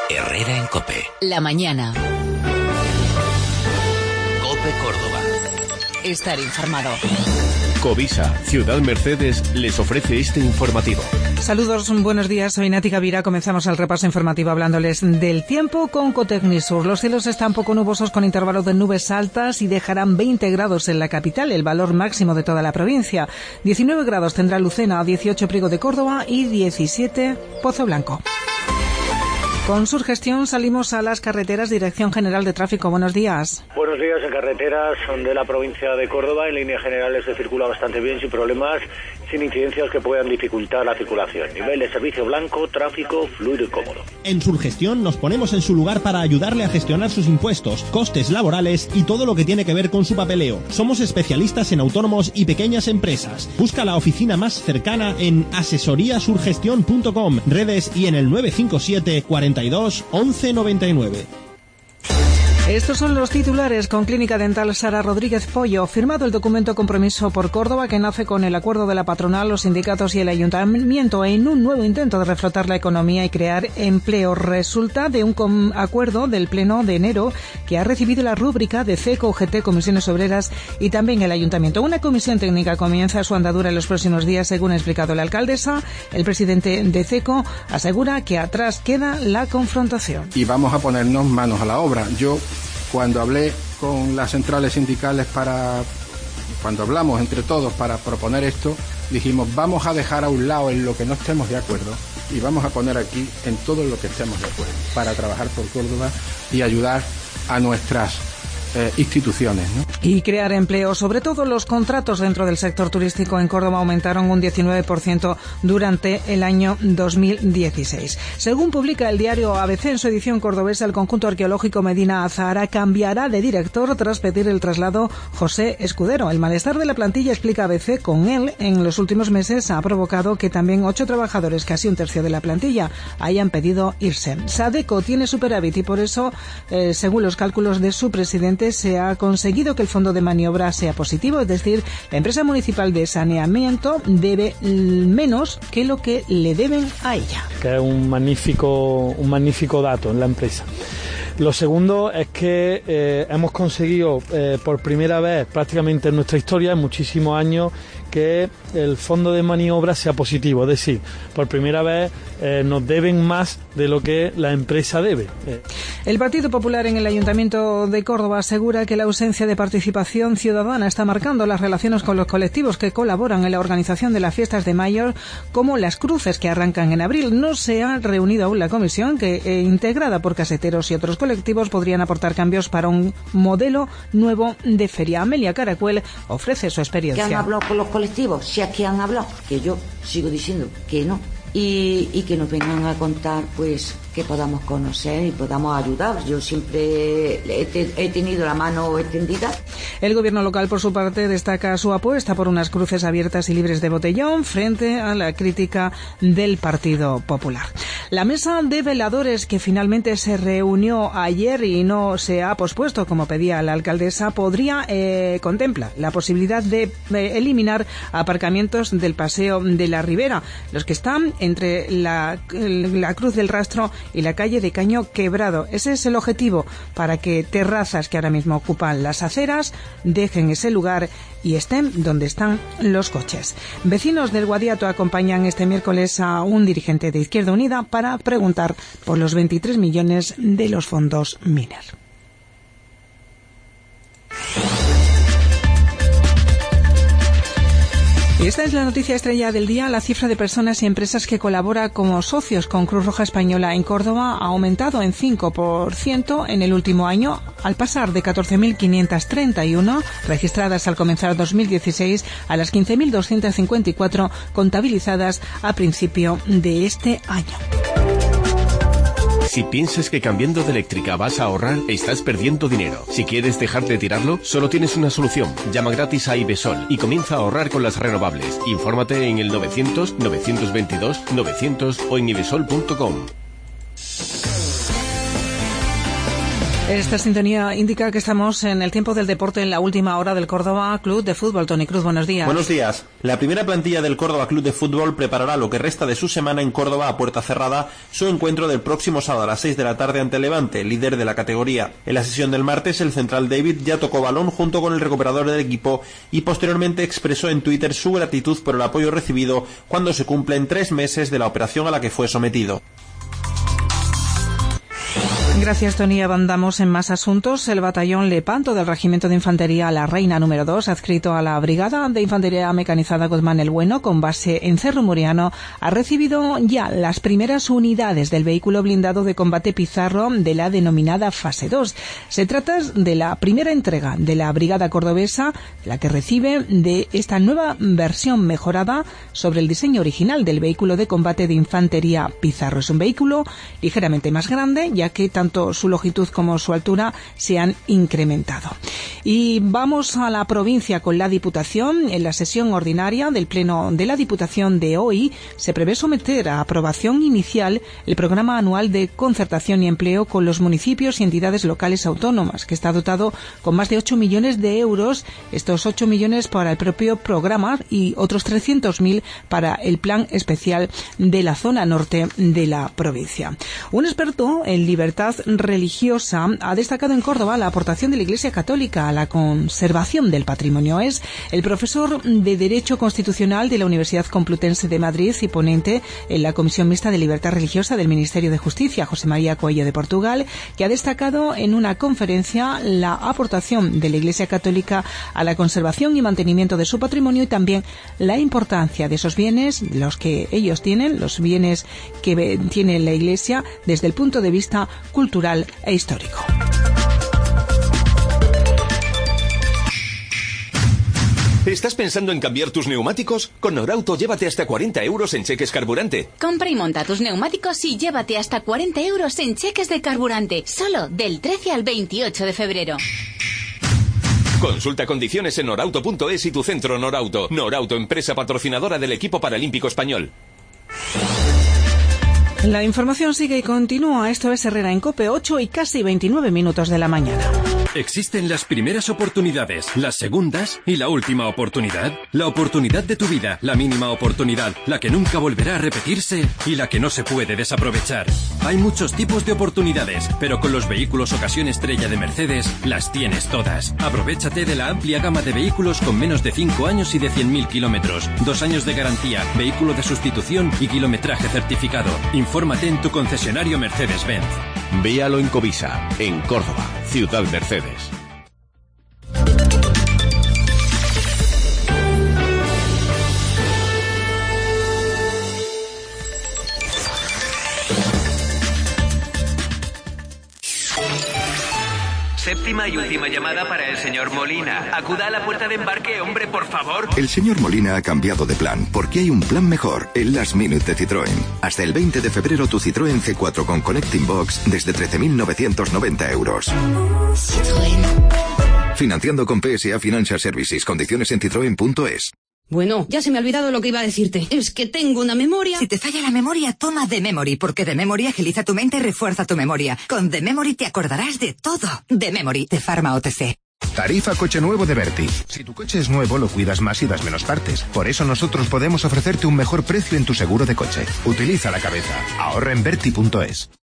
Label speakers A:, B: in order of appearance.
A: Herrera en COPE.
B: La mañana.
A: COPE Córdoba.
B: Estar informado.
C: Covisa, Ciudad Mercedes, les ofrece este informativo.
D: Saludos, buenos días, soy Nati Gavira. Comenzamos el repaso informativo hablándoles del tiempo con Cotecnisur. Los cielos están poco nubosos con intervalos de nubes altas y dejarán 20 grados en la capital, el valor máximo de toda la provincia. 19 grados tendrá Lucena, 18 Priego de Córdoba y 17 Pozo Blanco. Con Surgestión salimos a las carreteras, Dirección General de Tráfico. Buenos días.
E: Buenos días. En carreteras de la provincia de Córdoba, en líneas generales se circula bastante bien, sin problemas, sin incidencias que puedan dificultar la circulación. Nivel de servicio blanco, tráfico fluido y cómodo.
F: En Surgestión nos ponemos en su lugar para ayudarle a gestionar sus impuestos, costes laborales y todo lo que tiene que ver con su papeleo. Somos especialistas en autónomos y pequeñas empresas. Busca la oficina más cercana en asesoriasurgestion.com, redes y en el 957 42 11 99.
D: Estos son los titulares. Con Clínica Dental Sara Rodríguez Pollo, firmado el documento compromiso por Córdoba que nace con el acuerdo de la patronal, los sindicatos y el ayuntamiento en un nuevo intento de reflotar la economía y crear empleo. Resulta de un acuerdo del Pleno de enero que ha recibido la rúbrica de CECO, UGT, Comisiones Obreras y también el ayuntamiento. Una comisión técnica comienza su andadura en los próximos días, según ha explicado la alcaldesa. El presidente de CECO asegura que atrás queda la confrontación.
G: Y vamos a ponernos manos a la obra. Cuando hablé con las centrales sindicales cuando hablamos entre todos para proponer esto, dijimos vamos a dejar a un lado en lo que no estemos de acuerdo y vamos a poner aquí en todo lo que estemos de acuerdo para trabajar por Córdoba y ayudar a nuestras instituciones, ¿no?
D: Y crear empleo. Sobre todo los contratos dentro del sector turístico en Córdoba aumentaron un 19% durante el año 2016. Según publica el diario ABC en su edición cordobesa, el conjunto arqueológico Medina Azahara cambiará de director tras pedir el traslado José Escudero. El malestar de la plantilla, explica ABC, con él en los últimos meses ha provocado que también 8 trabajadores, casi un tercio de la plantilla, hayan pedido irse. Sadeco tiene superávit y por eso, según los cálculos de su presidente, se ha conseguido que el fondo de maniobra sea positivo, es decir, la empresa municipal de saneamiento debe menos que lo que le deben a ella.
H: Que es un magnífico dato en la empresa. Lo segundo es que hemos conseguido por primera vez prácticamente en nuestra historia, en muchísimos años, que el fondo de maniobra sea positivo, es decir, por primera vez nos deben más de lo que la empresa debe.
D: El Partido Popular en el Ayuntamiento de Córdoba asegura que la ausencia de participación ciudadana está marcando las relaciones con los colectivos que colaboran en la organización de las fiestas de mayo, como las cruces que arrancan en abril. No se ha reunido aún la comisión que, integrada por caseteros y otros colectivos, podrían aportar cambios para un modelo nuevo de feria. Amelia Caracuel ofrece su experiencia.
I: ¿Qué han hablado con los colectivos? Si es que han hablado, que yo sigo diciendo que no. Y que nos vengan a contar pues que podamos conocer y podamos ayudar. Yo siempre he tenido la mano extendida.
D: El gobierno local, por su parte, destaca su apuesta por unas cruces abiertas y libres de botellón frente a la crítica del Partido Popular. La mesa de veladores, que finalmente se reunió ayer y no se ha pospuesto como pedía la alcaldesa, contempla la posibilidad de eliminar aparcamientos del Paseo de la Ribera, los que están entre la Cruz del Rastro y la calle de Caño Quebrado. Ese es el objetivo, para que terrazas que ahora mismo ocupan las aceras dejen ese lugar y estén donde están los coches. Vecinos del Guadiato acompañan este miércoles a un dirigente de Izquierda Unida para preguntar por los 23 millones de los fondos Miner. Y esta es la noticia estrella del día. La cifra de personas y empresas que colabora como socios con Cruz Roja Española en Córdoba ha aumentado en 5% en el último año, al pasar de 14.531 registradas al comenzar 2016 a las 15.254 contabilizadas a principio de este año.
C: Si piensas que cambiando de eléctrica vas a ahorrar, estás perdiendo dinero. Si quieres dejar de tirarlo, solo tienes una solución. Llama gratis a Ibesol y comienza a ahorrar con las renovables. Infórmate en el 900-922-900 o en ibesol.com.
D: Esta sintonía indica que estamos en el tiempo del deporte en la última hora del Córdoba Club de Fútbol. Toni Cruz, buenos días.
J: Buenos días. La primera plantilla del Córdoba Club de Fútbol preparará lo que resta de su semana en Córdoba a puerta cerrada, su encuentro del próximo sábado a las 6 de la tarde ante Levante, líder de la categoría. En la sesión del martes, el central David ya tocó balón junto con el recuperador del equipo y posteriormente expresó en Twitter su gratitud por el apoyo recibido cuando se cumplen 3 meses de la operación a la que fue sometido.
D: Gracias, Toni. Avanzamos en más asuntos. El batallón Lepanto del Regimiento de Infantería La Reina número 2, adscrito a la Brigada de Infantería Mecanizada Guzmán el Bueno, con base en Cerro Muriano, ha recibido ya las primeras unidades del vehículo blindado de combate Pizarro de la denominada fase 2. Se trata de la primera entrega de la Brigada Cordobesa, la que recibe de esta nueva versión mejorada sobre el diseño original del vehículo de combate de infantería Pizarro. Es un vehículo ligeramente más grande, ya que tanto su longitud como su altura se han incrementado. Y vamos a la provincia con la Diputación. En la sesión ordinaria del Pleno de la Diputación de hoy se prevé someter a aprobación inicial el programa anual de concertación y empleo con los municipios y entidades locales autónomas, que está dotado con más de 8 millones de euros, estos 8 millones para el propio programa y otros 300.000 para el plan especial de la zona norte de la provincia. Un experto en libertad religiosa ha destacado en Córdoba la aportación de la Iglesia Católica a la conservación del patrimonio. Es el profesor de Derecho Constitucional de la Universidad Complutense de Madrid y ponente en la Comisión Mixta de Libertad Religiosa del Ministerio de Justicia, José María Coello de Portugal, que ha destacado en una conferencia la aportación de la Iglesia Católica a la conservación y mantenimiento de su patrimonio y también la importancia de esos bienes, los que ellos tienen, los bienes que tiene la Iglesia desde el punto de vista cultural e histórico.
K: ¿Estás pensando en cambiar tus neumáticos? Con Norauto llévate hasta 40 euros en cheques carburante.
L: Compra y monta tus neumáticos y llévate hasta 40 euros en cheques de carburante, solo del 13 al 28 de febrero.
K: Consulta condiciones en norauto.es y tu centro Norauto. Norauto, empresa patrocinadora del equipo paralímpico español.
D: La información sigue y continúa. Esto es Herrera en COPE, 8 y casi 29 minutos de la mañana.
M: Existen las primeras oportunidades, las segundas y la última oportunidad. La oportunidad de tu vida, la mínima oportunidad, la que nunca volverá a repetirse y la que no se puede desaprovechar. Hay muchos tipos de oportunidades, pero con los vehículos ocasión estrella de Mercedes las tienes todas. Aprovéchate de la amplia gama de vehículos con menos de 5 años y de 100.000 kilómetros, 2 años de garantía, vehículo de sustitución y kilometraje certificado. Infórmate en tu concesionario Mercedes-Benz.
C: Véalo en Covisa, en Córdoba, Ciudad Mercedes.
N: Séptima y última llamada para el señor Molina. Acuda a la puerta de embarque, hombre, por favor.
O: El señor Molina ha cambiado de plan, porque hay un plan mejor, el Last Minute de Citroën. Hasta el 20 de febrero tu Citroën C4 con Connecting Box desde 13.990 euros. Citroën. Financiando con PSA Financial Services. Condiciones en citroen.es.
P: Bueno, ya se me ha olvidado lo que iba a decirte. Es que tengo una memoria...
Q: Si te falla la memoria, toma The Memory, porque The Memory agiliza tu mente y refuerza tu memoria. Con The Memory te acordarás de todo. The Memory, de Pharma OTC.
R: Tarifa coche nuevo de Berti. Si tu coche es nuevo, lo cuidas más y das menos partes. Por eso nosotros podemos ofrecerte un mejor precio en tu seguro de coche. Utiliza la cabeza. Ahorra en Berti.es.